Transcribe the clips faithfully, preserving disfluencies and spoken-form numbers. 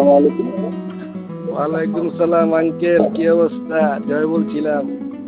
আসসালামু আলাইকুম। ওয়ালাইকুম সালাম আঙ্কেল, কি অবস্থা? জয় বলছিলাম।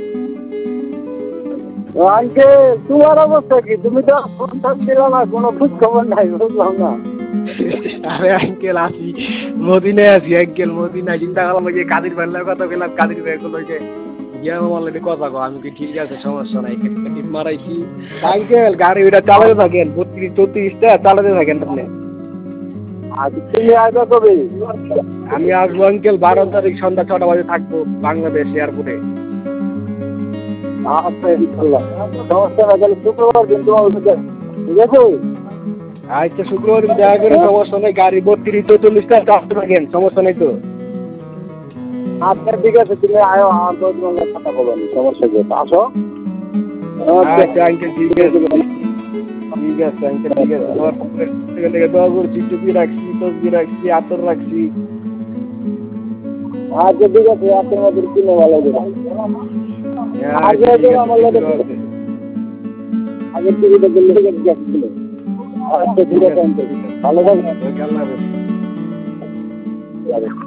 আঙ্কেল তোমার অবস্থা কি? তুমি তো ফোন টোন দিলা না, কোনো খোঁজ খবর নাই, বুঝলাম না। আরে আঙ্কেল আসি মদিনায় আছি আঙ্কেল, মদিনায়। চিন্তা করলাম যে কাদির ভাইয়ের কথা বললাম, কাদির ভাই গুলো যে গিয়ে অলরেডি কথা কো, আমি কি ঠিক আছে, সমস্যা নাই, টিপ মারাইছি। আঙ্কেল গাড়ি ওইটা চালাতে থাকেন, বত্রিশ চৌত্রিশটা চালাতে থাকেন আপনি। আজ তুমি আসবে কবে? আমি আসবো আঙ্কেল বারো তারিখ সন্ধ্যা ছটা বাজে থাকবো বাংলাদেশ এয়ারপোর্টে। আচ্ছা ইনশাল্লাহ, সমস্যা না। তাহলে শুক্রবার দিন তোমার ঠিক আছে? আচ্ছা শুক্রবার দিন দেখা করে, সমস্যা নেই। গাড়ি বত্রিশ চৌচল্লিশটা চালাতে থাকেন, সমস্যা নেই তো। আচ্ছা ঠিক আছে, তুমি আয়ো, আমার দশ ঘন্টার কথা বলবেন, সমস্যা কি? আসো। আচ্ছা আঙ্কেল ঠিক আছে, ঠিক আছে আঙ্কেল, ঠিক আছে। দোয়া করছি, টুপি রাখছি, তসবি রাখছি, আতর রাখছি। আচ্ছা ঠিক আছে, আপনার মধ্যে কিনে ভালো দেবো। আগে আমার লোক আগের টিভিটা দিল্লি থেকে গেছিল। আচ্ছা ঠিক আছে, ভালো থাকবেন। আল্লাহ হাফেজ।